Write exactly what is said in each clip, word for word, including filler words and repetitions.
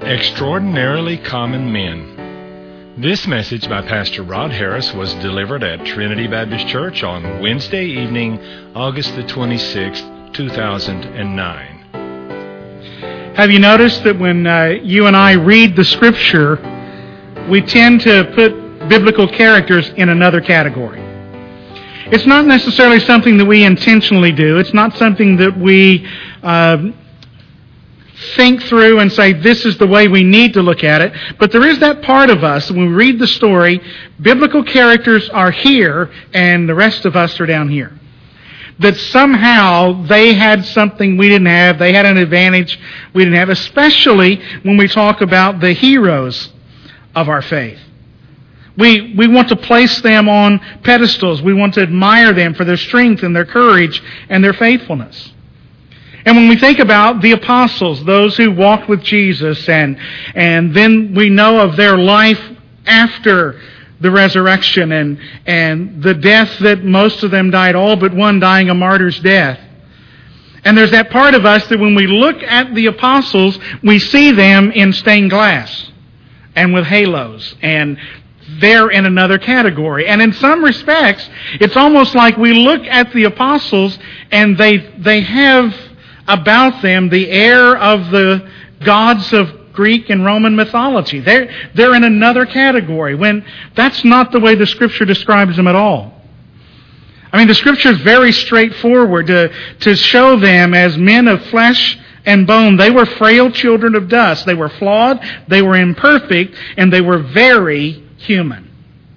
Extraordinarily Common Men. This message by Pastor Rod Harris was delivered at Trinity Baptist Church on Wednesday evening, August the twenty-sixth, two thousand nine. Have you noticed that when uh, you and I read the Scripture, we tend to put biblical characters in another category? It's not necessarily something that we intentionally do. It's not something that we uh, think through and say, this is the way we need to look at it. But there is that part of us, when we read the story, biblical characters are here and the rest of us are down here. That somehow they had something we didn't have. They had an advantage we didn't have, especially when we talk about the heroes of our faith. We we want to place them on pedestals. We want to admire them for their strength and their courage and their faithfulness. And when we think about the apostles, those who walked with Jesus, and and then we know of their life after the resurrection and, and the death that most of them died, all but one dying a martyr's death. And there's that part of us that when we look at the apostles, we see them in stained glass and with halos, and they're in another category. And in some respects, it's almost like we look at the apostles and they they have about them the air of the gods of Greek and Roman mythology. They're, they're in another category, when that's not the way the Scripture describes them at all. I mean, the Scripture is very straightforward to, to show them as men of flesh and bone. They were frail children of dust. They were flawed, they were imperfect, and they were very human.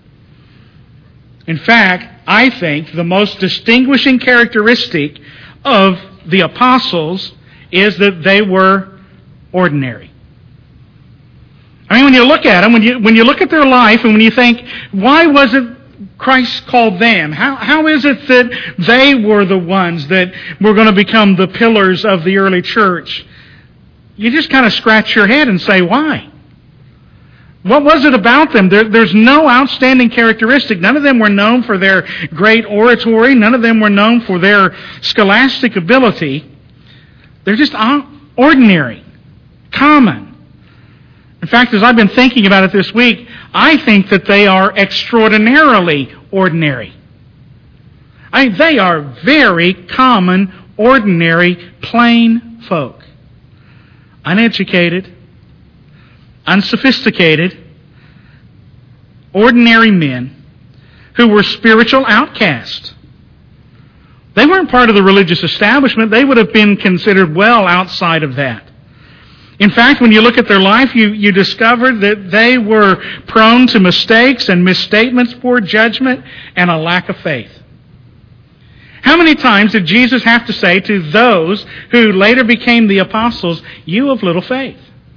In fact, I think the most distinguishing characteristic of the apostles is that they were ordinary. I mean, when you look at them, when you when you look at their life, and when you think, why wasn't Christ called them? How how is it that they were the ones that were going to become the pillars of the early church? You just kind of scratch your head and say, why? What was it about them? There, there's no outstanding characteristic. None of them were known for their great oratory. None of them were known for their scholastic ability. They're just ordinary, common. In fact, as I've been thinking about it this week, I think that they are extraordinarily ordinary. I mean, they are very common, ordinary, plain folk. Uneducated, unsophisticated, ordinary men who were spiritual outcasts. They weren't part of the religious establishment. They would have been considered well outside of that. In fact, when you look at their life, you, you discover that they were prone to mistakes and misstatements, poor judgment, and a lack of faith. How many times did Jesus have to say to those who later became the apostles, "You of little faith"?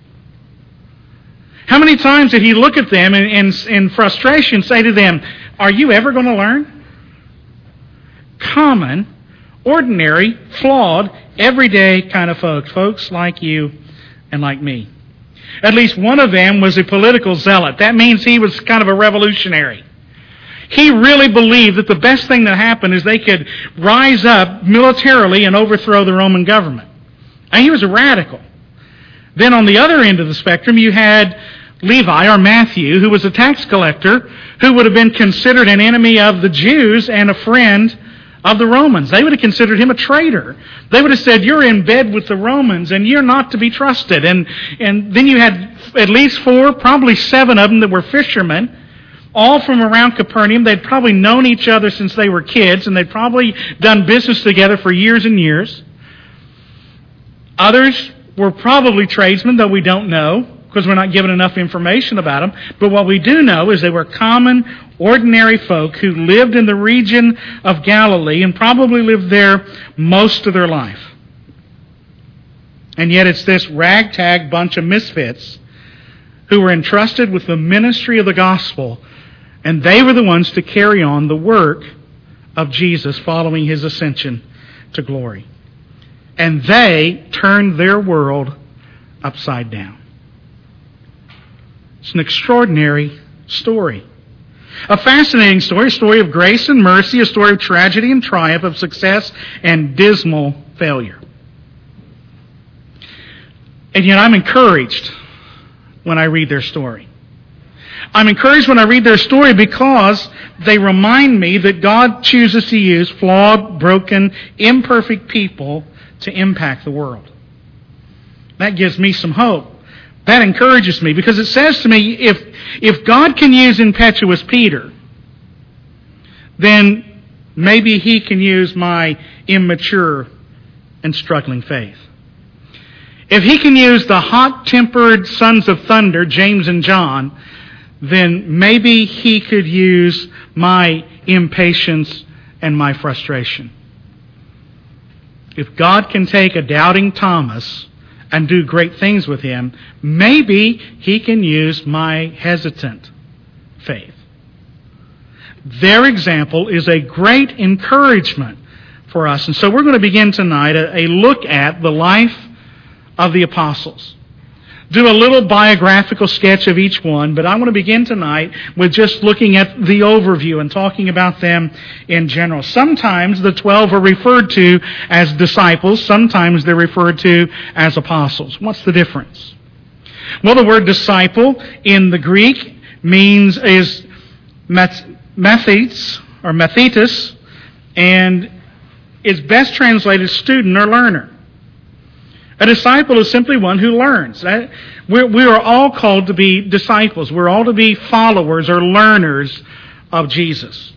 How many times did he look at them and in, in frustration say to them, "Are you ever going to learn?" Common, ordinary, flawed, everyday kind of folks, folks like you and like me. At least one of them was a political zealot. That means he was kind of a revolutionary. He really believed that the best thing that happened is they could rise up militarily and overthrow the Roman government. And he was a radical. Then on the other end of the spectrum, you had Levi, or Matthew, who was a tax collector, who would have been considered an enemy of the Jews and a friend of the Romans. They would have considered him a traitor. They would have said, "You're in bed with the Romans, and you're not to be trusted." And, and then you had at least four, probably seven of them that were fishermen, all from around Capernaum. They'd probably known each other since they were kids, and they'd probably done business together for years and years. Others were probably tradesmen, though we don't know, because we're not given enough information about them. But what we do know is they were common, ordinary folk who lived in the region of Galilee and probably lived there most of their life. And yet it's this ragtag bunch of misfits who were entrusted with the ministry of the gospel, and they were the ones to carry on the work of Jesus following his ascension to glory. And they turned their world upside down. It's an extraordinary story. A fascinating story, a story of grace and mercy, a story of tragedy and triumph, of success and dismal failure. And yet I'm encouraged when I read their story. I'm encouraged when I read their story because they remind me that God chooses to use flawed, broken, imperfect people to impact the world. That gives me some hope. That encourages me because it says to me, if, if God can use impetuous Peter, then maybe He can use my immature and struggling faith. If He can use the hot-tempered sons of thunder, James and John, then maybe He could use my impatience and my frustration. If God can take a doubting Thomas and do great things with him, maybe He can use my hesitant faith. Their example is a great encouragement for us. And so we're going to begin tonight a, a look at the life of the apostles. Do a little biographical sketch of each one, but I want to begin tonight with just looking at the overview and talking about them in general. Sometimes the twelve are referred to as disciples. Sometimes they're referred to as apostles. What's the difference? Well, the word disciple in the Greek means is methetes or methetes, and is best translated student or learner. A disciple is simply one who learns. We're, we are all called to be disciples. We're all to be followers or learners of Jesus.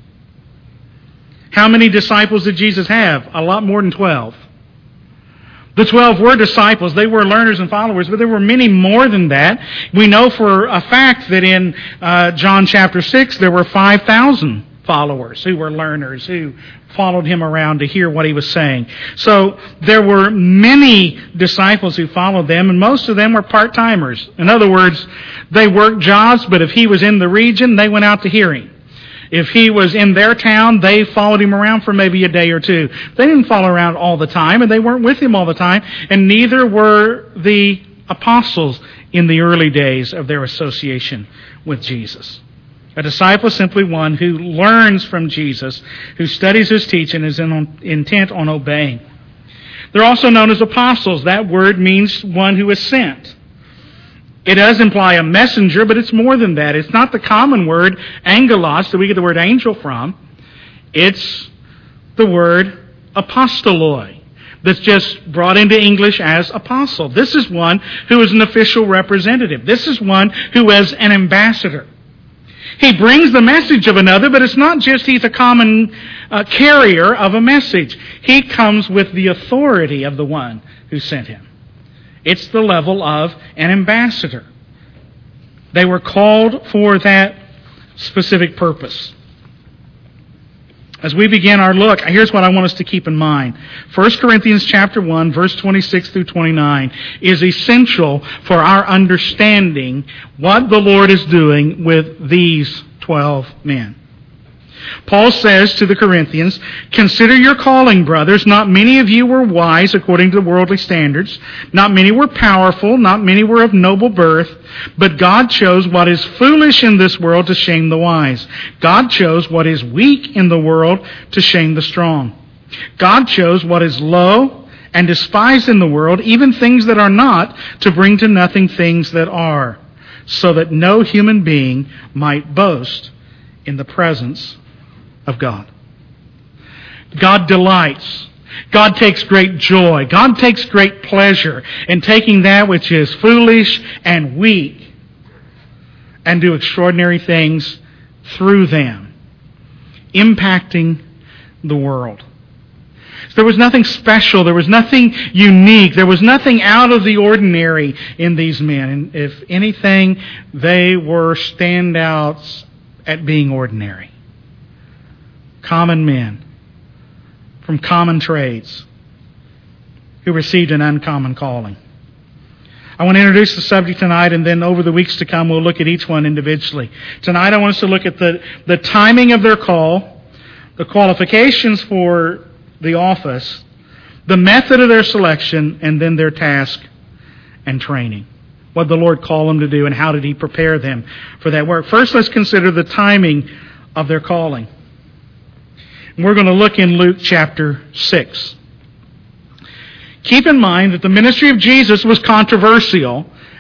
How many disciples did Jesus have? A lot more than twelve. The twelve were disciples. They were learners and followers, but there were many more than that. We know for a fact that in uh, John chapter six, there were five thousand followers who were learners, who followed Him around to hear what He was saying. So there were many disciples who followed them, and most of them were part-timers. In other words, they worked jobs, but if He was in the region, they went out to hear Him. If He was in their town, they followed Him around for maybe a day or two. They didn't follow around all the time, and they weren't with Him all the time, and neither were the apostles in the early days of their association with Jesus. A disciple is simply one who learns from Jesus, who studies His teaching and is in, intent on obeying. They're also known as apostles. That word means one who is sent. It does imply a messenger, but it's more than that. It's not the common word angelos that we get the word angel from. It's the word apostoloi that's just brought into English as apostle. This is one who is an official representative. This is one who is an ambassador. He brings the message of another, but it's not just he's a common uh, carrier of a message. He comes with the authority of the one who sent him. It's the level of an ambassador. They were called for that specific purpose. As we begin our look, here's what I want us to keep in mind. First Corinthians chapter one, verse twenty-six through twenty-nine is essential for our understanding what the Lord is doing with these twelve men. Paul says to the Corinthians, "Consider your calling, brothers. Not many of you were wise according to worldly standards. Not many were powerful. Not many were of noble birth. But God chose what is foolish in this world to shame the wise. God chose what is weak in the world to shame the strong. God chose what is low and despised in the world, even things that are not, to bring to nothing things that are, so that no human being might boast in the presence of God." God delights. God takes great joy. God takes great pleasure in taking that which is foolish and weak and do extraordinary things through them, impacting the world. There was nothing special. There was nothing unique. There was nothing out of the ordinary in these men. And if anything, they were standouts at being ordinary. Common men from common trades who received an uncommon calling. I want to introduce the subject tonight, and then over the weeks to come we'll look at each one individually. Tonight I want us to look at the, the timing of their call, the qualifications for the office, the method of their selection, and then their task and training. What did the Lord call them to do, and how did He prepare them for that work? First, let's consider the timing of their calling. We're going to look in Luke chapter six. Keep in mind that the ministry of Jesus was controversial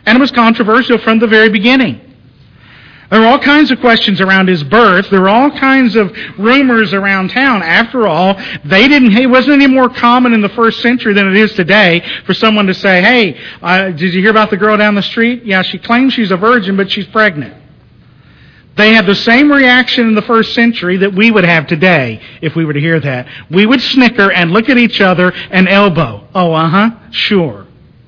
And it was controversial from the very beginning. There were all kinds of questions around his birth. There were all kinds of rumors around town. After all, they didn't. It wasn't any more common in the first century than it is today for someone to say, "Hey, uh, did you hear about the girl down the street? Yeah, she claims she's a virgin, but she's pregnant." They had the same reaction in the first century that we would have today if we were to hear that. We would snicker and look at each other and elbow. Oh, uh-huh, sure.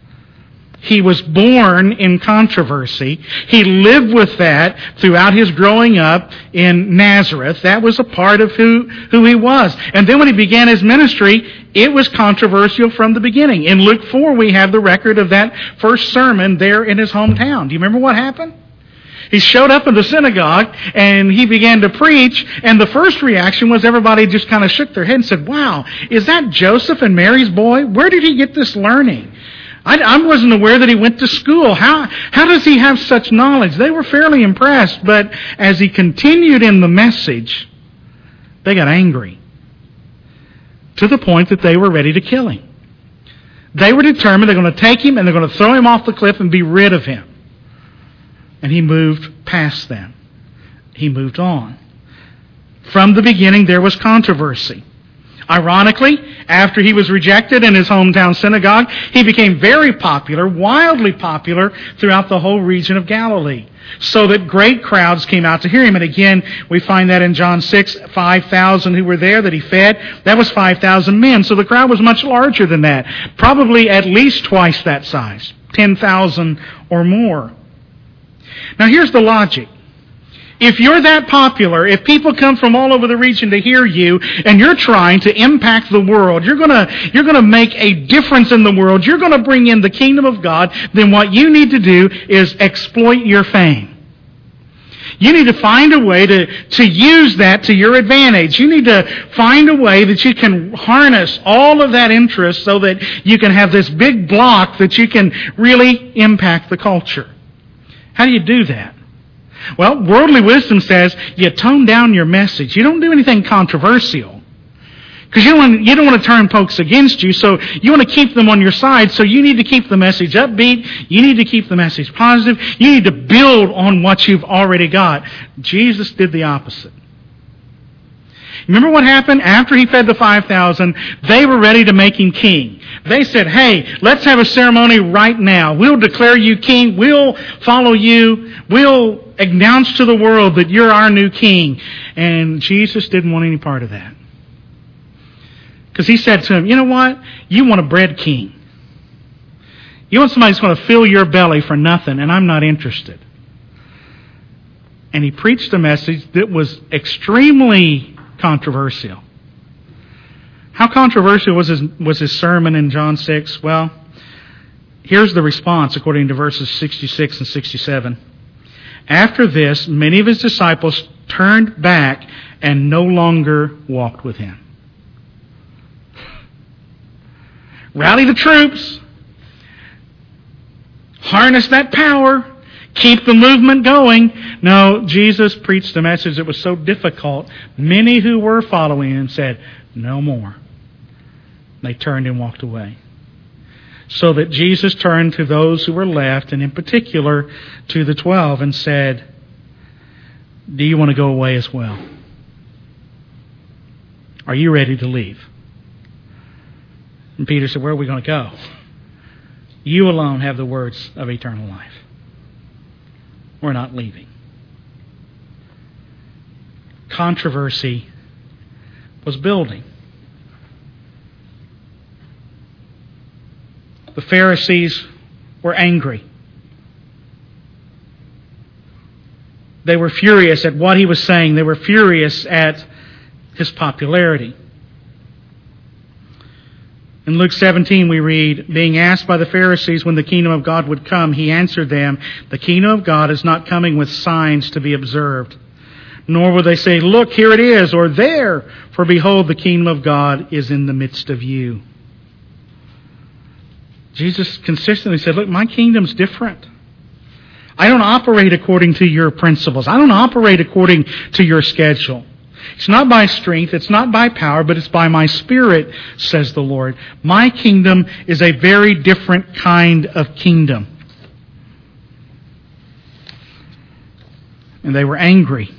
He was born in controversy. He lived with that throughout his growing up in Nazareth. That was a part of who, who he was. And then when he began his ministry, it was controversial from the beginning. In Luke four, we have the record of that first sermon there in his hometown. Do you remember what happened? He showed up in the synagogue and he began to preach, and the first reaction was everybody just kind of shook their head and said, "Wow, is that Joseph and Mary's boy? Where did he get this learning? I, I wasn't aware that he went to school. How, how does he have such knowledge?" They were fairly impressed, but as he continued in the message, they got angry to the point that they were ready to kill him. They were determined they're going to take him and they're going to throw him off the cliff and be rid of him. And he moved past them. He moved on. From the beginning, there was controversy. Ironically, after he was rejected in his hometown synagogue, he became very popular, wildly popular throughout the whole region of Galilee, so that great crowds came out to hear him. And again, we find that in John six, five thousand who were there that he fed. That was five thousand men, so the crowd was much larger than that. Probably at least twice that size, ten thousand or more. Now here's the logic. If you're that popular, if people come from all over the region to hear you, and you're trying to impact the world, you're gonna, you're gonna make a difference in the world, you're gonna bring in the kingdom of God, then what you need to do is exploit your fame. You need to find a way to, to use that to your advantage. You need to find a way that you can harness all of that interest so that you can have this big block that you can really impact the culture. How do you do that? Well, worldly wisdom says you tone down your message. You don't do anything controversial. Because you don't want, you don't want to turn folks against you, so you want to keep them on your side, so you need to keep the message upbeat. You need to keep the message positive. You need to build on what you've already got. Jesus did the opposite. Remember what happened? After he fed the five thousand, they were ready to make him king. They said, "Hey, let's have a ceremony right now. We'll declare you king. We'll follow you. We'll announce to the world that you're our new king." And Jesus didn't want any part of that. Because he said to him, "You know what? You want a bread king. You want somebody who's going to fill your belly for nothing, and I'm not interested." And he preached a message that was extremely controversial. How controversial was his, was his sermon in John six? Well, here's the response according to verses sixty-six and sixty-seven. After this, many of his disciples turned back and no longer walked with him. Rally the troops. Harness that power. Keep the movement going. No, Jesus preached a message that was so difficult. Many who were following him said, "No more." They turned and walked away. So that Jesus turned to those who were left, and in particular to the twelve, and said, "Do you want to go away as well? Are you ready to leave?" And Peter said, "Where are we going to go? You alone have the words of eternal life. We're not leaving." Controversy was building. The Pharisees were angry. They were furious at what he was saying. They were furious at his popularity. In Luke seventeen we read, being asked by the Pharisees when the kingdom of God would come, he answered them, "The kingdom of God is not coming with signs to be observed. Nor will they say, 'Look, here it is,' or 'There,' for behold, the kingdom of God is in the midst of you." Jesus consistently said, "Look, my kingdom's different. I don't operate according to your principles. I don't operate according to your schedule. It's not by strength, it's not by power, but it's by my Spirit, says the Lord. My kingdom is a very different kind of kingdom." And they were angry.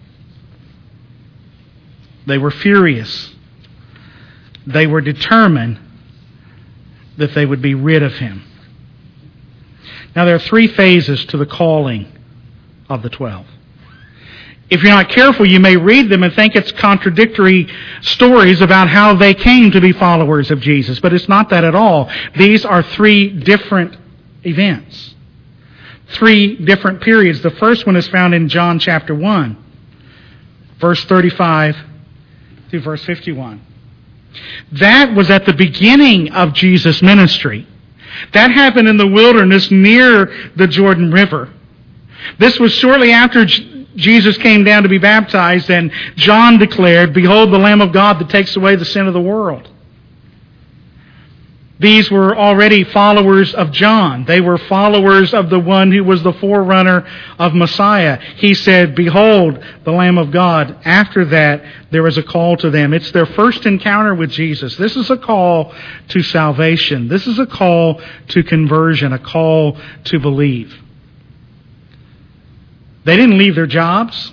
They were furious. They were determined that they would be rid of him. Now there are three phases to the calling of the twelve. If you're not careful, you may read them and think it's contradictory stories about how they came to be followers of Jesus. But it's not that at all. These are three different events. Three different periods. The first one is found in John chapter one, verse thirty-five through verse fifty-one. That was at the beginning of Jesus' ministry. That happened in the wilderness near the Jordan River. This was shortly after Jesus came down to be baptized, and John declared, "Behold the Lamb of God that takes away the sin of the world." These were already followers of John. They were followers of the one who was the forerunner of Messiah. He said, "Behold the Lamb of God." After that, there was a call to them. It's their first encounter with Jesus. This is a call to salvation. This is a call to conversion, a call to believe. They didn't leave their jobs.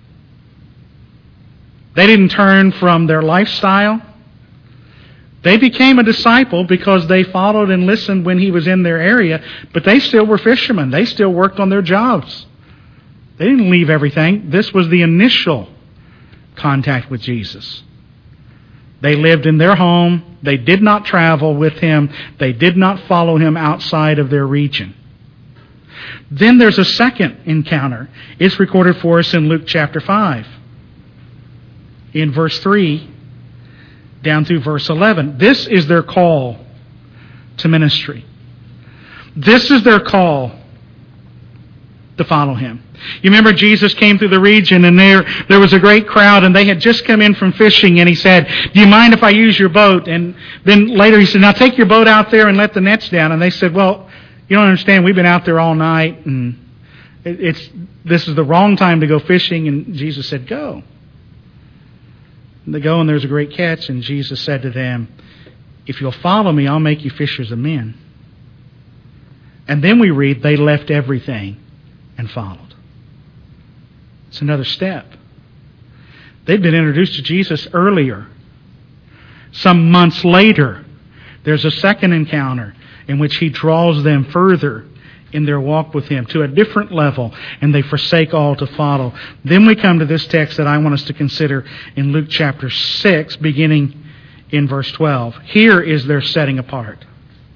They didn't turn from their lifestyle. They became a disciple because they followed and listened when he was in their area, but they still were fishermen. They still worked on their jobs. They didn't leave everything. This was the initial contact with Jesus. They lived in their home. They did not travel with him. They did not follow him outside of their region. Then there's a second encounter. It's recorded for us in Luke chapter five. In verse three, down through verse eleven. This is their call to ministry. This is their call to follow him. You remember Jesus came through the region, and there there was a great crowd, and they had just come in from fishing, and he said, "Do you mind if I use your boat?" And then later he said, "Now take your boat out there and let the nets down." And they said, "Well, you don't understand. We've been out there all night, and it, it's this is the wrong time to go fishing." And Jesus said, "Go." And they go, and there's a great catch, and Jesus said to them, "If you'll follow me, I'll make you fishers of men." And then we read, they left everything and followed. It's another step. They'd been introduced to Jesus earlier. Some months later, there's a second encounter in which he draws them further in their walk with him to a different level, and they forsake all to follow. Then we come to this text that I want us to consider in Luke chapter six, beginning in verse twelve. Here is their setting apart.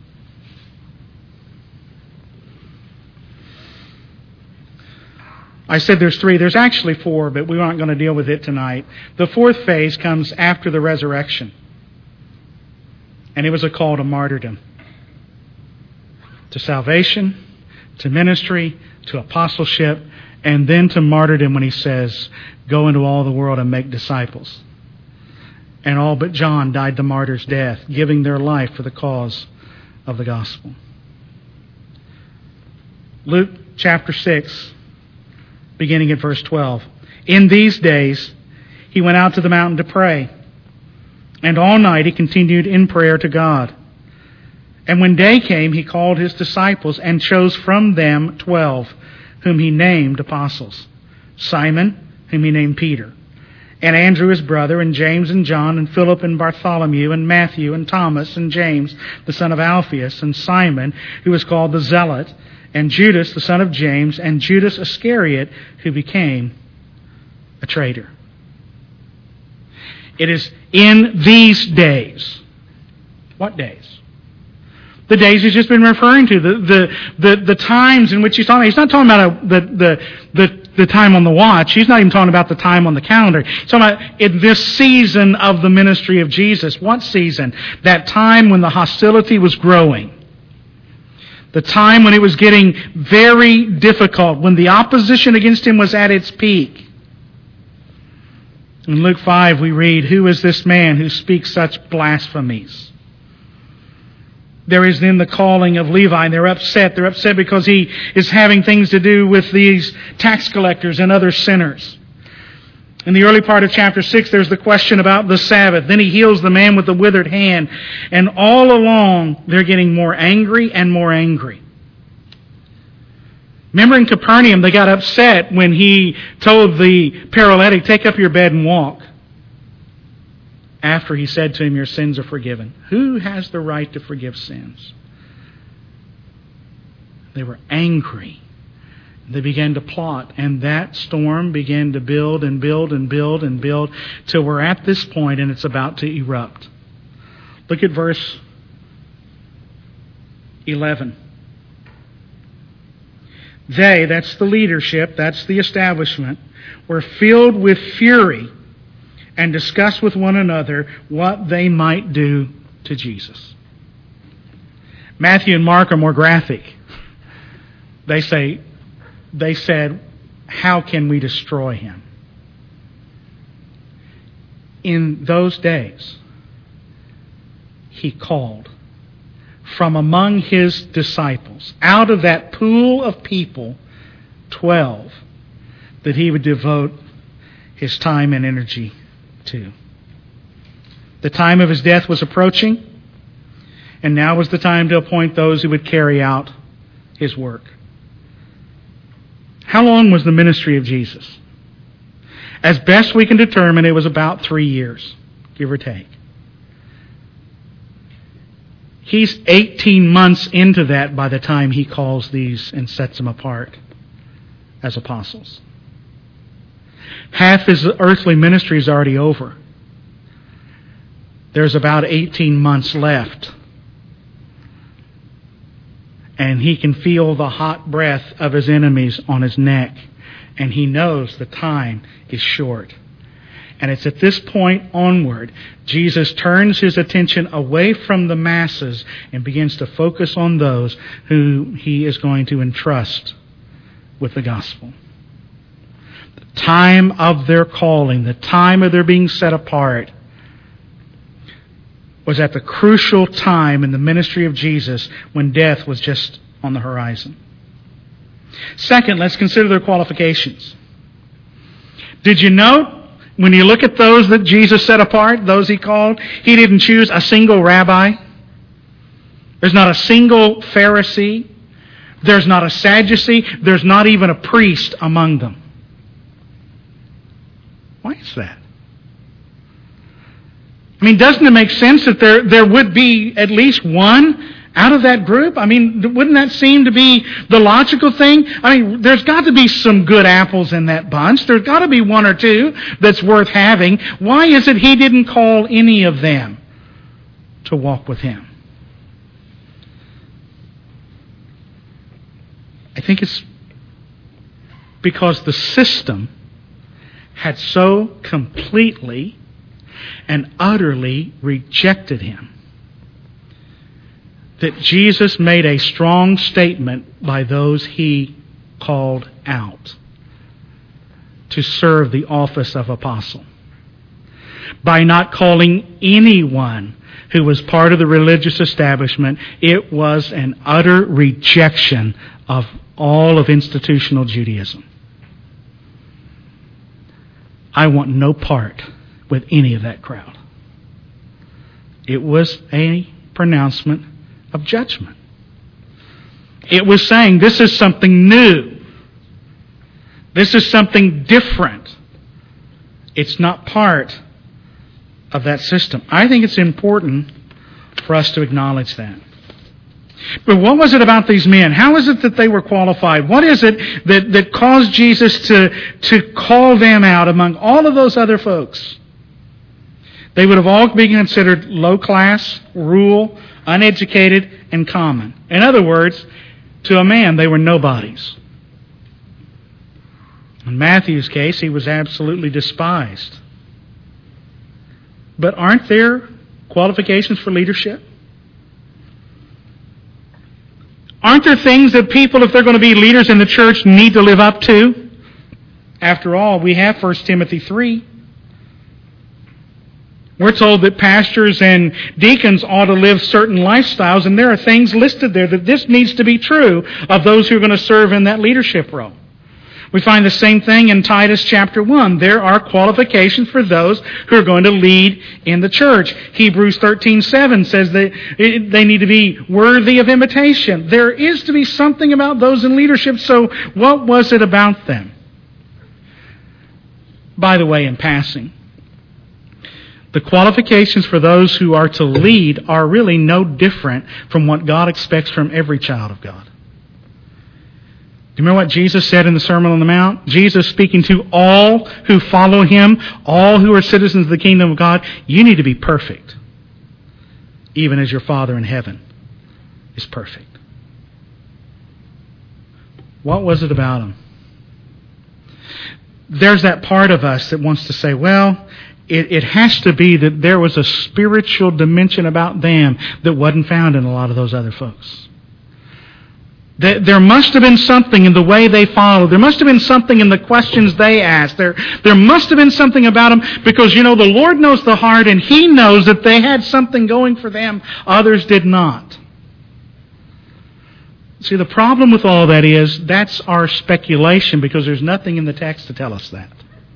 I said there's three. There's actually four, but we aren't going to deal with it tonight. The fourth phase comes after the resurrection, and it was a call to martyrdom, to salvation, to ministry, to apostleship, and then to martyrdom when he says, "Go into all the world and make disciples." And all but John died the martyr's death, giving their life for the cause of the gospel. Luke chapter six, beginning at verse twelve. In these days he went out to the mountain to pray, and all night he continued in prayer to God. And when day came, he called his disciples and chose from them twelve, whom he named apostles. Simon, whom he named Peter, and Andrew his brother, and James and John, and Philip and Bartholomew, and Matthew, and Thomas, and James, the son of Alphaeus, and Simon, who was called the Zealot, and Judas, the son of James, and Judas Iscariot, who became a traitor. It is in these days. What days? The days he's just been referring to, the the the, the times in which he's talking. He's not talking about a, the, the the the time on the watch. He's not even talking about the time on the calendar. He's talking about in this season of the ministry of Jesus. What season? That time when the hostility was growing. The time when it was getting very difficult, when the opposition against him was at its peak. In Luke five we read, "Who is this man who speaks such blasphemies?" There is then the calling of Levi. They're upset. They're upset because he is having things to do with these tax collectors and other sinners. In the early part of chapter six, there's the question about the Sabbath. Then he heals the man with the withered hand. And all along, they're getting more angry and more angry. Remember in Capernaum, they got upset when he told the paralytic, take up your bed and walk. After he said to him, your sins are forgiven. Who has the right to forgive sins? They were angry. They began to plot, and that storm began to build and build and build and build till we're at this point and it's about to erupt. Look at verse eleven. They, that's the leadership, that's the establishment, were filled with fury and discussed with one another what they might do to Jesus. Matthew and Mark are more graphic. They say, they said, how can we destroy him? In those days, he called from among his disciples, out of that pool of people, twelve, that he would devote his time and energy to. The time of his death was approaching, and now was the time to appoint those who would carry out his work. How long was the ministry of Jesus? As best we can determine, it was about three years, give or take. He's eighteen months into that by the time he calls these and sets them apart as apostles. Half his earthly ministry is already over. There's about eighteen months left. And he can feel the hot breath of his enemies on his neck. And he knows the time is short. And it's at this point onward, Jesus turns his attention away from the masses and begins to focus on those who he is going to entrust with the gospel. The time of their calling, the time of their being set apart, was at the crucial time in the ministry of Jesus when death was just on the horizon. Second, let's consider their qualifications. Did you note, when you look at those that Jesus set apart, those he called, he didn't choose a single rabbi. There's not a single Pharisee. There's not a Sadducee. There's not even a priest among them. Why is that? I mean, doesn't it make sense that there, there would be at least one out of that group? I mean, wouldn't that seem to be the logical thing? I mean, there's got to be some good apples in that bunch. There's got to be one or two that's worth having. Why is it he didn't call any of them to walk with him? I think it's because the system had so completely and utterly rejected him that Jesus made a strong statement by those he called out to serve the office of apostle. By not calling anyone who was part of the religious establishment, it was an utter rejection of all of institutional Judaism. I want no part with any of that crowd. It was a pronouncement of judgment. It was saying, this is something new. This is something different. It's not part of that system. I think it's important for us to acknowledge that. But what was it about these men? How is it that they were qualified? What is it that, that caused Jesus to, to call them out among all of those other folks? They would have all been considered low class, rural, uneducated, and common. In other words, to a man, they were nobodies. In Matthew's case, he was absolutely despised. But aren't there qualifications for leadership? Aren't there things that people, if they're going to be leaders in the church, need to live up to? After all, we have First Timothy three. We're told that pastors and deacons ought to live certain lifestyles, and there are things listed there that this needs to be true of those who are going to serve in that leadership role. We find the same thing in Titus chapter one. There are qualifications for those who are going to lead in the church. Hebrews thirteen seven says that they need to be worthy of imitation. There is to be something about those in leadership. So what was it about them? By the way, in passing, the qualifications for those who are to lead are really no different from what God expects from every child of God. Do you remember what Jesus said in the Sermon on the Mount? Jesus speaking to all who follow Him, all who are citizens of the kingdom of God, you need to be perfect, even as your Father in heaven is perfect. What was it about Him? There's that part of us that wants to say, well, it, it has to be that there was a spiritual dimension about them that wasn't found in a lot of those other folks. There must have been something in the way they followed. There must have been something in the questions they asked. There, there must have been something about them because, you know, the Lord knows the heart and He knows that they had something going for them. Others did not. See, the problem with all that is that's our speculation because there's nothing in the text to tell us that.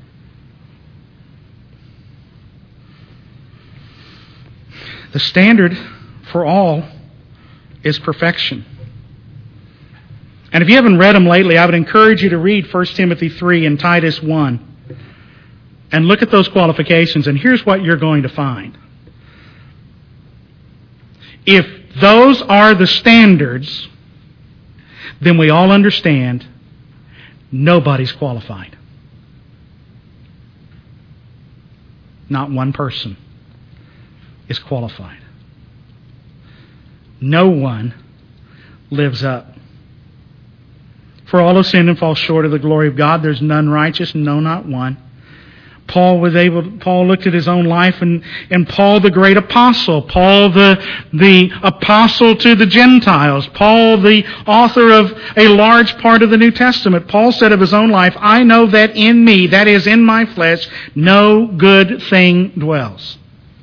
The standard for all is perfection. And if you haven't read them lately, I would encourage you to read First Timothy three and Titus one. And look at those qualifications, and here's what you're going to find. If those are the standards, then we all understand nobody's qualified. Not one person is qualified. No one lives up. For all have sinned and fall short of the glory of God. There's none righteous, no, not one. Paul was able. Paul looked at his own life, and, and Paul, the great apostle, Paul, the the apostle to the Gentiles, Paul, the author of a large part of the New Testament. Paul said of his own life, "I know that in me, that is in my flesh, no good thing dwells."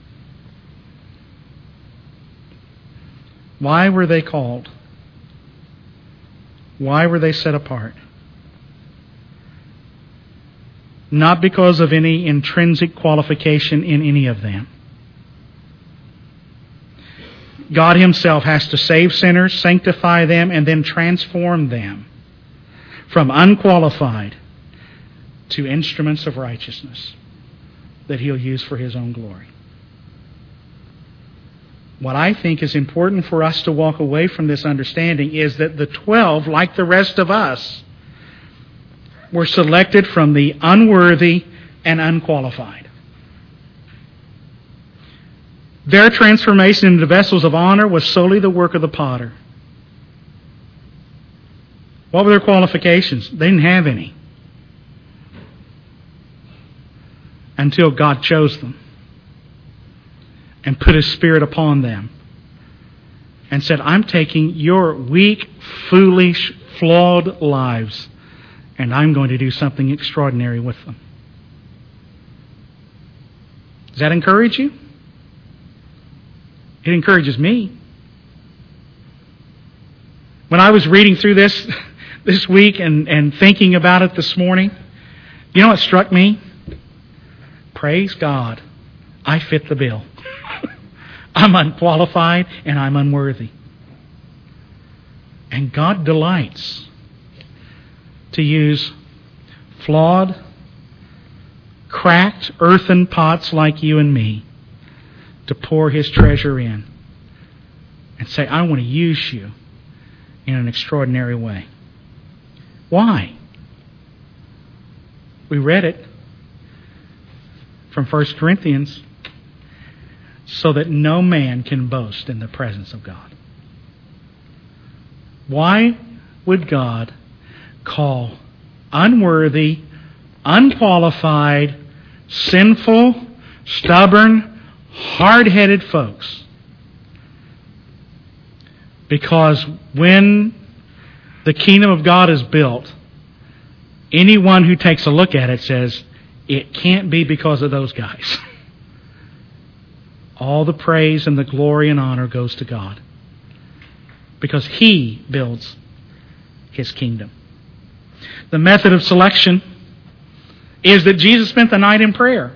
Why were they called? Why were they set apart? Not because of any intrinsic qualification in any of them. God Himself has to save sinners, sanctify them, and then transform them from unqualified to instruments of righteousness that He'll use for His own glory. What I think is important for us to walk away from this understanding is that the twelve, like the rest of us, were selected from the unworthy and unqualified. Their transformation into vessels of honor was solely the work of the potter. What were their qualifications? They didn't have any until God chose them and put His Spirit upon them and said, "I'm taking your weak, foolish, flawed lives and I'm going to do something extraordinary with them." Does that encourage you? It encourages me. When I was reading through this this week and, and thinking about it this morning, you know what struck me? Praise God, I fit the bill. I'm unqualified and I'm unworthy. And God delights to use flawed, cracked earthen pots like you and me to pour His treasure in and say, "I want to use you in an extraordinary way." Why? We read it from First Corinthians. So that no man can boast in the presence of God. Why would God call unworthy, unqualified, sinful, stubborn, hard-headed folks? Because when the kingdom of God is built, anyone who takes a look at it says, it can't be because of those guys. All the praise and the glory and honor goes to God. Because He builds His kingdom. The method of selection is that Jesus spent the night in prayer.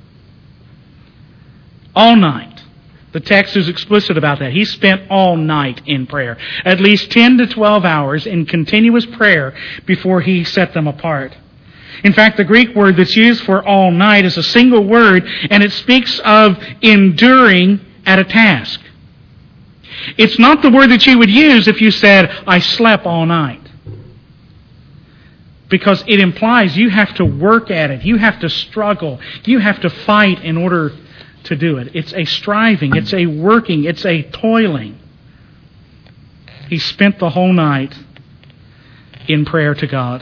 All night. The text is explicit about that. He spent all night in prayer. At least ten to twelve hours in continuous prayer before He set them apart. In fact, the Greek word that's used for all night is a single word, and it speaks of enduring at a task. It's not the word that you would use if you said, I slept all night. Because it implies you have to work at it. You have to struggle. You have to fight in order to do it. It's a striving. It's a working. It's a toiling. He spent the whole night in prayer to God.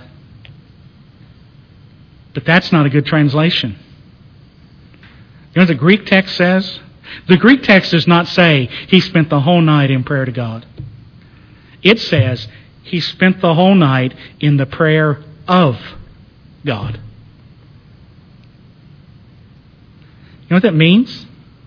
But that's not a good translation. You know what the Greek text says? The Greek text does not say he spent the whole night in prayer to God. It says he spent the whole night in the prayer of God. You know what that means?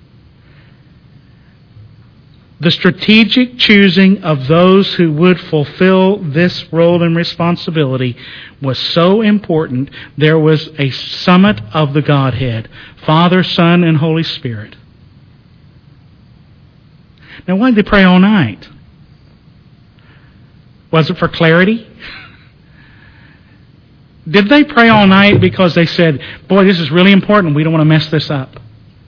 The strategic choosing of those who would fulfill this role and responsibility was so important, there was a summit of the Godhead, Father, Son, and Holy Spirit. Now, why did they pray all night? Was it for clarity? Did they pray all night because they said, boy, this is really important, we don't want to mess this up?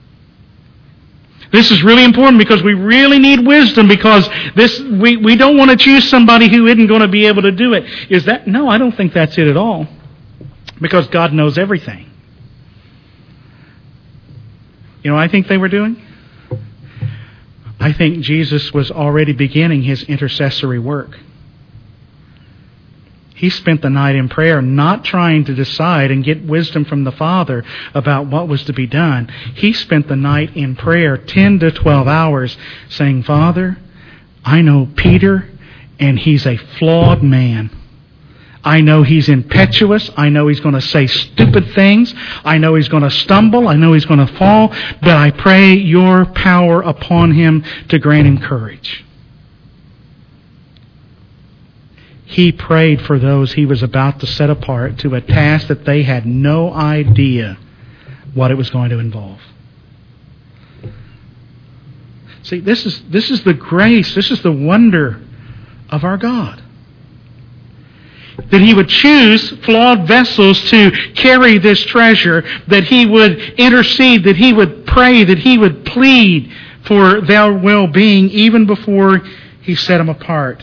This is really important because we really need wisdom because this we, we don't want to choose somebody who isn't going to be able to do it. Is that? No, I don't think that's it at all. Because God knows everything. You know what I think they were doing? I think Jesus was already beginning His intercessory work. He spent the night in prayer not trying to decide and get wisdom from the Father about what was to be done. He spent the night in prayer, ten to twelve hours, saying, Father, I know Peter, and he's a flawed man. I know he's impetuous. I know he's going to say stupid things. I know he's going to stumble. I know he's going to fall. But I pray your power upon him to grant him courage. He prayed for those he was about to set apart to a task that they had no idea what it was going to involve. See, this is this is the grace, this is the wonder of our God. That He would choose flawed vessels to carry this treasure, that He would intercede, that He would pray, that He would plead for their well-being even before He set them apart.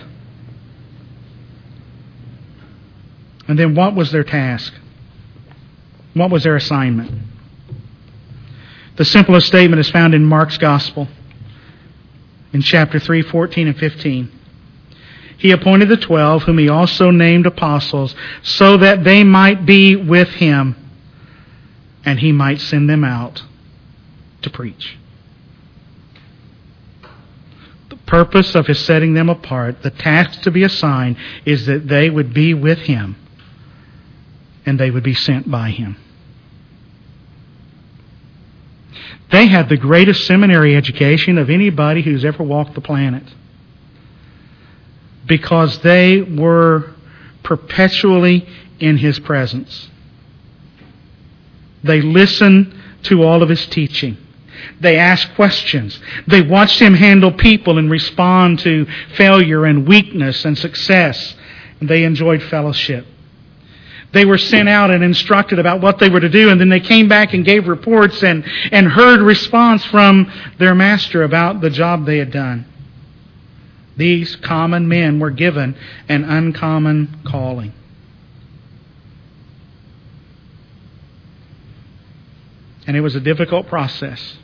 And then what was their task? What was their assignment? The simplest statement is found in Mark's Gospel in chapter three, fourteen and fifteen. He appointed the twelve, whom He also named apostles, so that they might be with Him, and He might send them out to preach. The purpose of His setting them apart, the task to be assigned, is that they would be with Him, and they would be sent by Him. They had the greatest seminary education of anybody who's ever walked the planet, because they were perpetually in His presence. They listened to all of His teaching. They asked questions. They watched Him handle people and respond to failure and weakness and success. And they enjoyed fellowship. They were sent out and instructed about what they were to do, and then they came back and gave reports and, and heard response from their master about the job they had done. These common men were given an uncommon calling. And it was a difficult process.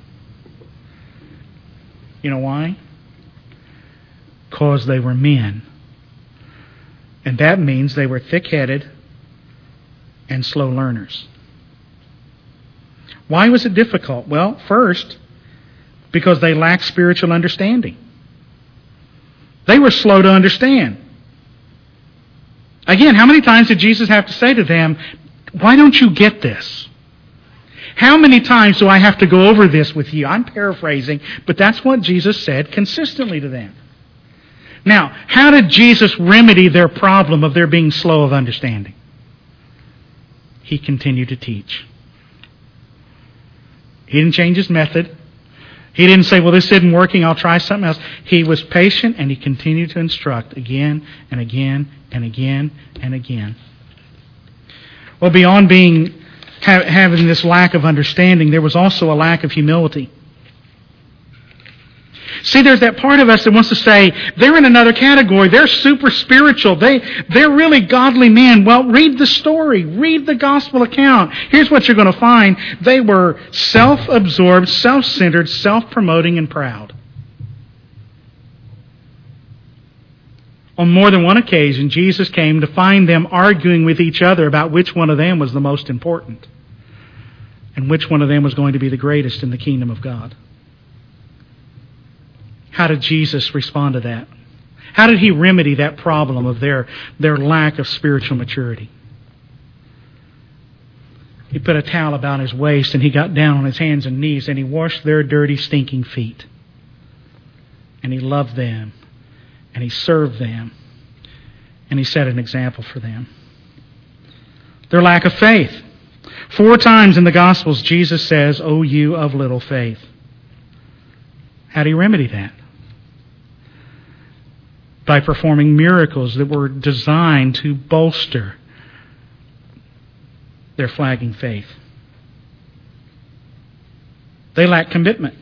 You know why? Because they were men. And that means they were thick-headed and slow learners. Why was it difficult? Well, first, because they lacked spiritual understanding. They were slow to understand. Again, how many times did Jesus have to say to them, why don't you get this? How many times do I have to go over this with you? I'm paraphrasing, but that's what Jesus said consistently to them. Now, how did Jesus remedy their problem of their being slow of understanding? he continued to teach. He didn't change his method. He didn't say, well, this isn't working, I'll try something else. He was patient and he continued to instruct again and again and again and again. Well, beyond being ha- having this lack of understanding, there was also a lack of humility. See, there's that part of us that wants to say, they're in another category. They're super spiritual. They, they're really godly men. Well, read the story. Read the gospel account. Here's what you're going to find. They were self-absorbed, self-centered, self-promoting, and proud. On more than one occasion, Jesus came to find them arguing with each other about which one of them was the most important and which one of them was going to be the greatest in the kingdom of God. How did Jesus respond to that? How did he remedy that problem of their, their lack of spiritual maturity? He put a towel about his waist and he got down on his hands and knees and he washed their dirty, stinking feet. And he loved them and he served them and he set an example for them. Their lack of faith. Four times in the Gospels, Jesus says, "O you of little faith." How do you remedy that? By performing miracles that were designed to bolster their flagging faith. They lack commitment.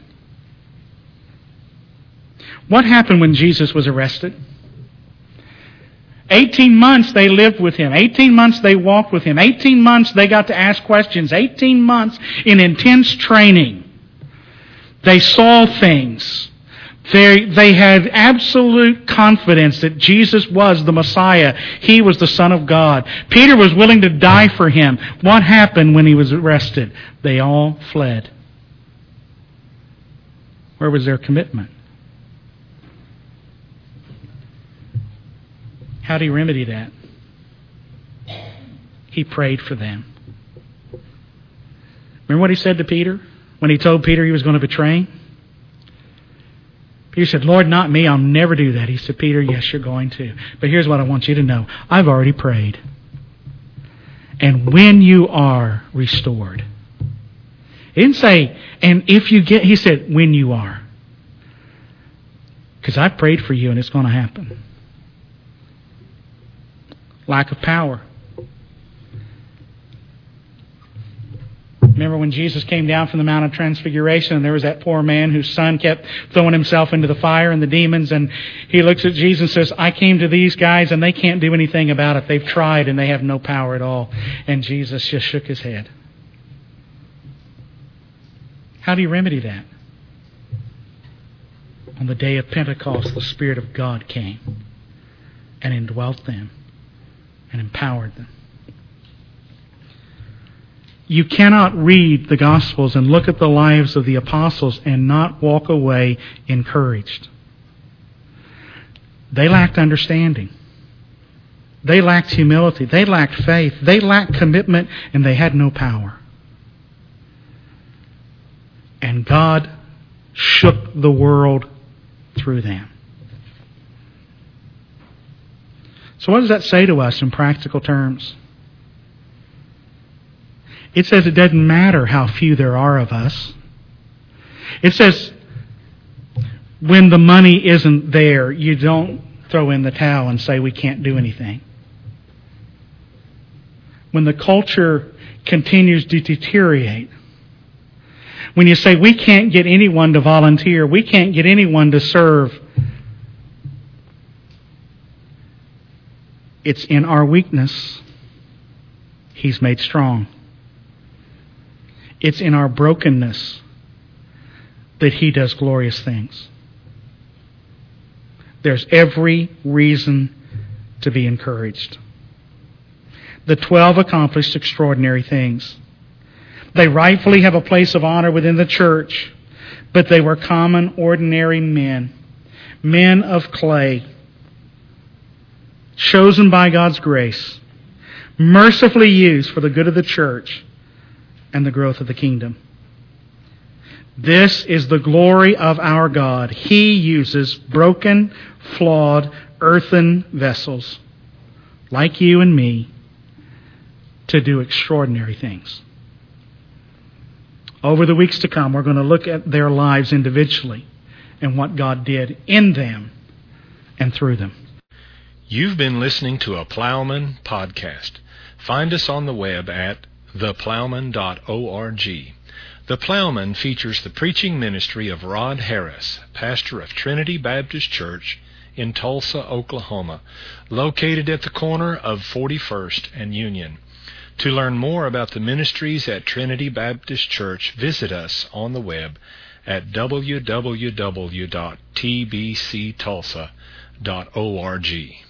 What happened when Jesus was arrested? Eighteen months they lived with him. Eighteen months they walked with him. Eighteen months they got to ask questions. Eighteen months in intense training. They saw things. They, they had absolute confidence that Jesus was the Messiah. He was the Son of God. Peter was willing to die for him. What happened when he was arrested? They all fled. Where was their commitment? How do you remedy that? He prayed for them. Remember what he said to Peter when he told Peter he was going to betray him? Peter said, "Lord, not me. I'll never do that." He said, "Peter, yes, you're going to. But here's what I want you to know. I've already prayed. And when you are restored." He didn't say, "and if you get," he said, "when you are." Because I've prayed for you and it's going to happen. Lack of power. Remember when Jesus came down from the Mount of Transfiguration and there was that poor man whose son kept throwing himself into the fire and the demons, and he looks at Jesus and says, "I came to these guys and they can't do anything about it. They've tried and they have no power at all." And Jesus just shook his head. How do you remedy that? On the day of Pentecost, the Spirit of God came and indwelt them and empowered them. You cannot read the Gospels and look at the lives of the apostles and not walk away encouraged. They lacked understanding. They lacked humility. They lacked faith. They lacked commitment, and they had no power. And God shook the world through them. So what does that say to us in practical terms? It says it doesn't matter how few there are of us. It says when the money isn't there, you don't throw in the towel and say we can't do anything. When the culture continues to deteriorate, when you say we can't get anyone to volunteer, we can't get anyone to serve, it's in our weakness He's made strong. It's in our brokenness that He does glorious things. There's every reason to be encouraged. The twelve accomplished extraordinary things. They rightfully have a place of honor within the church, but they were common, ordinary men, men of clay, chosen by God's grace, mercifully used for the good of the church and the growth of the kingdom. This is the glory of our God. He uses broken, flawed, earthen vessels like you and me to do extraordinary things. Over the weeks to come, we're going to look at their lives individually and what God did in them and through them. You've been listening to a Plowman podcast. Find us on the web at the plowman dot org. The Plowman features the preaching ministry of Rod Harris, pastor of Trinity Baptist Church in Tulsa, Oklahoma, located at the corner of forty-first and Union. To learn more about the ministries at Trinity Baptist Church, visit us on the web at w w w dot t b c tulsa dot org.